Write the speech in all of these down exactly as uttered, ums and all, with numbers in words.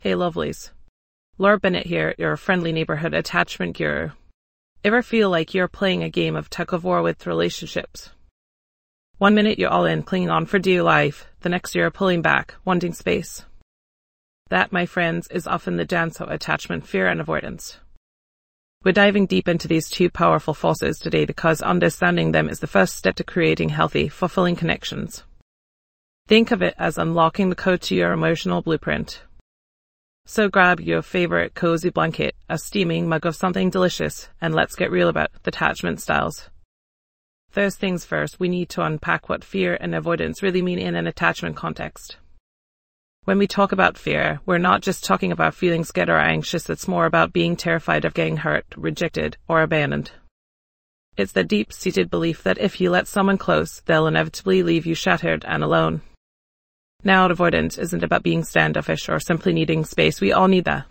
Hey lovelies. Laura Bennett here, your friendly neighborhood attachment guru. Ever feel like you're playing a game of tug-of-war with relationships? One minute you're all in, clinging on for dear life, the next you're pulling back, wanting space. That, my friends, is often the dance of attachment, fear and avoidance. We're diving deep into these two powerful forces today because understanding them is the first step to creating healthy, fulfilling connections. Think of it as unlocking the code to your emotional blueprint. So grab your favorite cozy blanket, a steaming mug of something delicious, and let's get real about attachment styles. First things first, we need to unpack what fear and avoidance really mean in an attachment context. When we talk about fear, we're not just talking about feeling scared or anxious, it's more about being terrified of getting hurt, rejected, or abandoned. It's the deep-seated belief that if you let someone close, they'll inevitably leave you shattered and alone. Now, avoidance isn't about being standoffish or simply needing space. We all need that.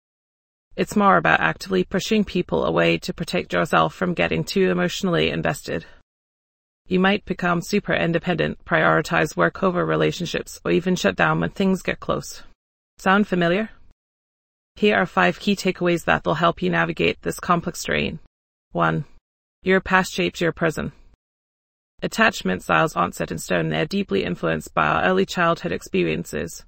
It's more about actively pushing people away to protect yourself from getting too emotionally invested. You might become super independent, prioritize work over relationships, or even shut down when things get close. Sound familiar? Here are five key takeaways that will help you navigate this complex terrain. one. Your past shapes your present. Attachment styles aren't set in stone, they're deeply influenced by our early childhood experiences.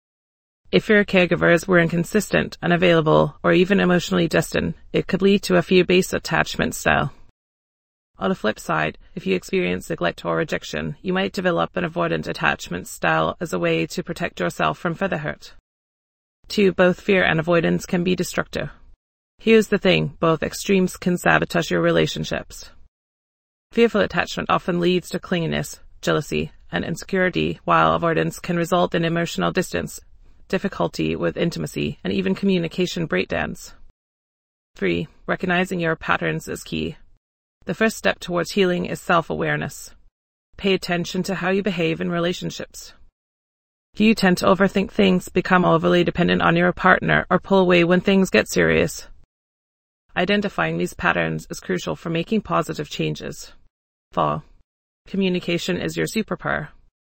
If your caregivers were inconsistent, unavailable, or even emotionally distant, it could lead to a fear-based attachment style. On the flip side, if you experience neglect or rejection, you might develop an avoidant attachment style as a way to protect yourself from further hurt. two. Both fear and avoidance can be destructive. Here's the thing, both extremes can sabotage your relationships. Fearful attachment often leads to clinginess, jealousy, and insecurity, while avoidance can result in emotional distance, difficulty with intimacy, and even communication breakdowns. three. Recognizing your patterns is key. The first step towards healing is self-awareness. Pay attention to how you behave in relationships. Do you tend to overthink things, become overly dependent on your partner, or pull away when things get serious? Identifying these patterns is crucial for making positive changes. four. Communication is your superpower.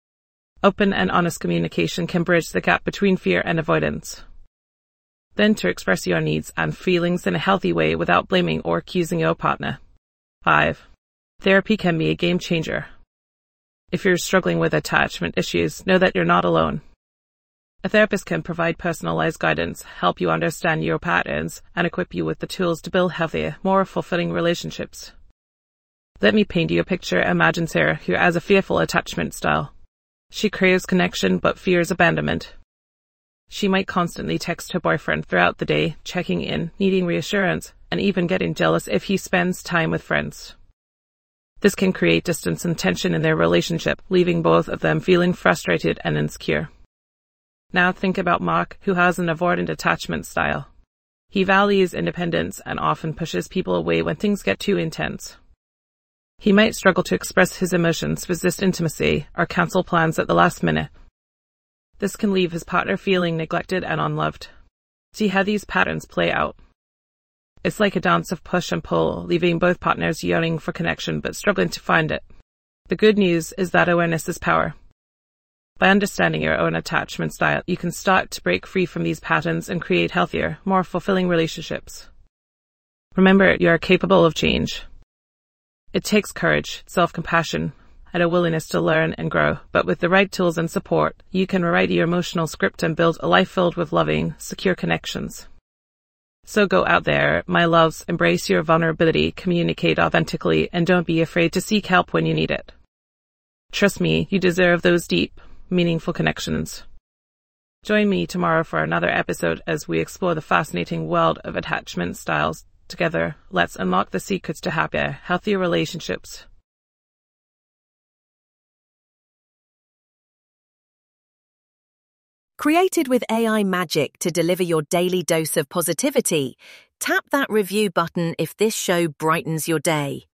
Open and honest communication can bridge the gap between fear and avoidance. Then to express your needs and feelings in a healthy way without blaming or accusing your partner. five. Therapy can be a game changer. If you're struggling with attachment issues, know that you're not alone. A therapist can provide personalized guidance, help you understand your patterns, and equip you with the tools to build healthier, more fulfilling relationships. Let me paint you a picture. Imagine Sarah, who has a fearful attachment style. She craves connection but fears abandonment. She might constantly text her boyfriend throughout the day, checking in, needing reassurance, and even getting jealous if he spends time with friends. This can create distance and tension in their relationship, leaving both of them feeling frustrated and insecure. Now think about Mark, who has an avoidant attachment style. He values independence and often pushes people away when things get too intense. He might struggle to express his emotions, resist intimacy, or cancel plans at the last minute. This can leave his partner feeling neglected and unloved. See how these patterns play out. It's like a dance of push and pull, leaving both partners yearning for connection but struggling to find it. The good news is that awareness is power. By understanding your own attachment style, you can start to break free from these patterns and create healthier, more fulfilling relationships. Remember, you are capable of change. It takes courage, self-compassion, and a willingness to learn and grow, but with the right tools and support, you can rewrite your emotional script and build a life filled with loving, secure connections. So go out there, my loves, embrace your vulnerability, communicate authentically, and don't be afraid to seek help when you need it. Trust me, you deserve those deep, meaningful connections. Join me tomorrow for another episode as we explore the fascinating world of attachment styles. Together, let's unlock the secrets to happier, healthier relationships. Created with A I magic to deliver your daily dose of positivity, tap that review button if this show brightens your day.